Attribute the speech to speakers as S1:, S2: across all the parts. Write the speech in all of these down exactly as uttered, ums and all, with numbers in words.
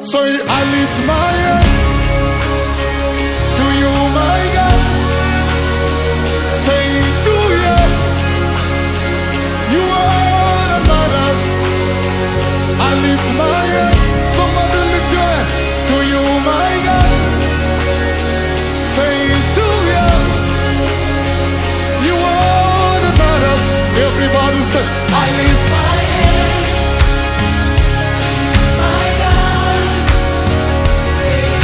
S1: So I lift my hands to you, my God, saying to you, you are the matters. I lift my hands, somebody lift your hand, to you, my God, saying to you, you are the matters. Everybody say, I lift my hands to you, my God, saying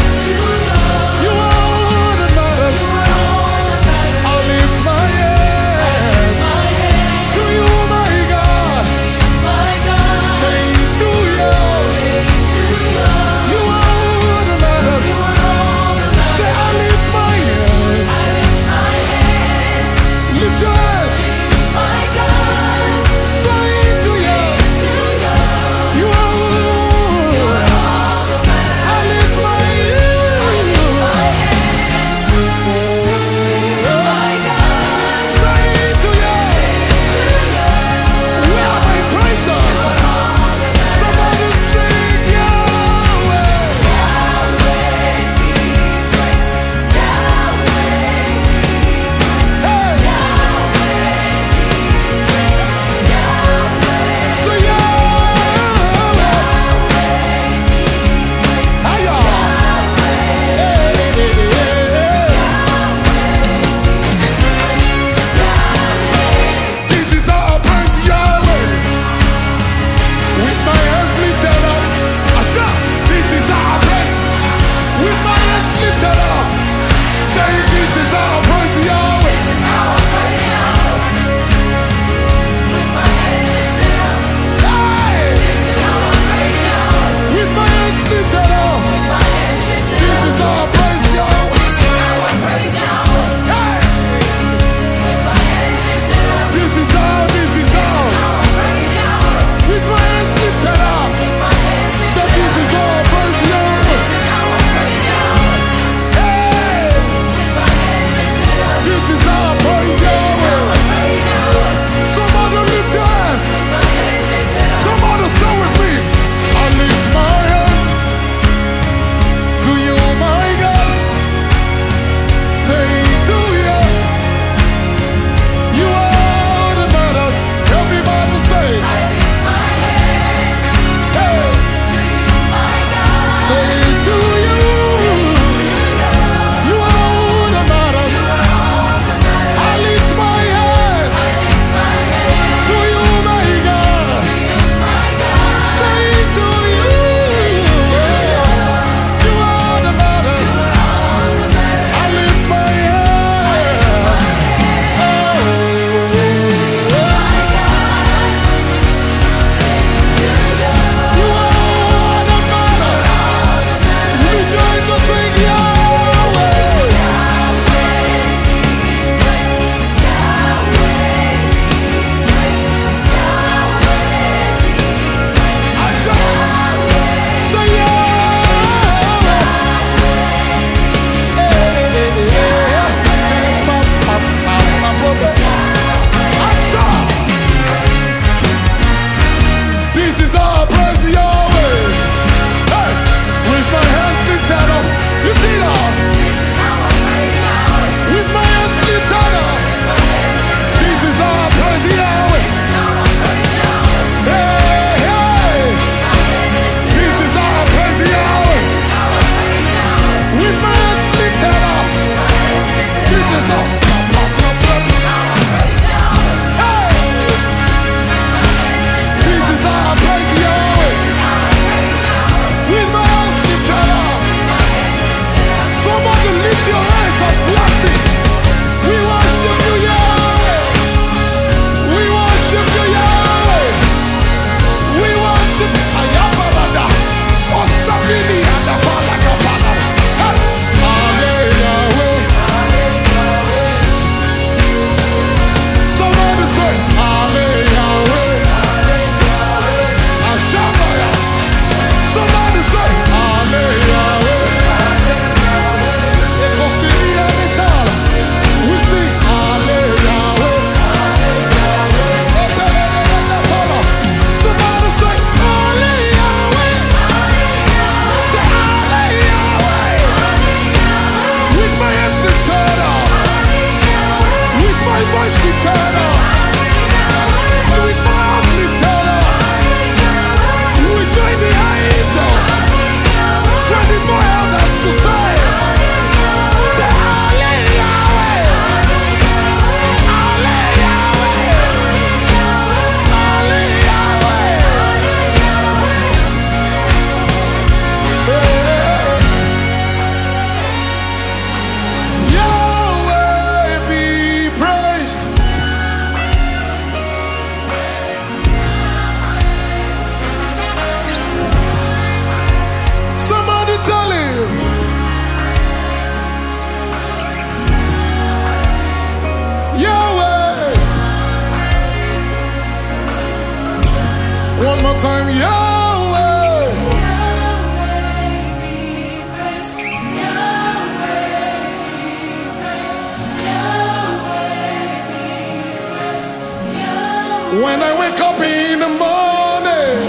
S1: When I wake up in the morning,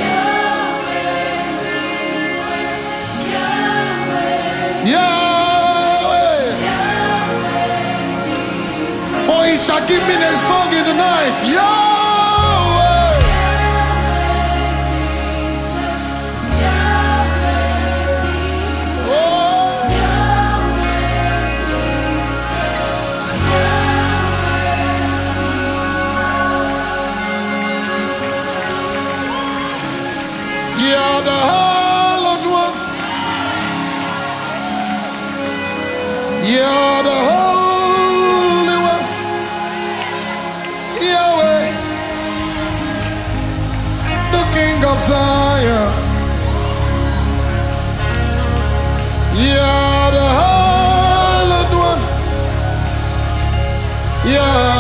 S1: Yahweh, for he shall give me the song in the night. Yahweh, oh, you're the hallowed one. You're the Holy One, Yahweh, the King of Zion. You're the Hallowed One, Yahweh.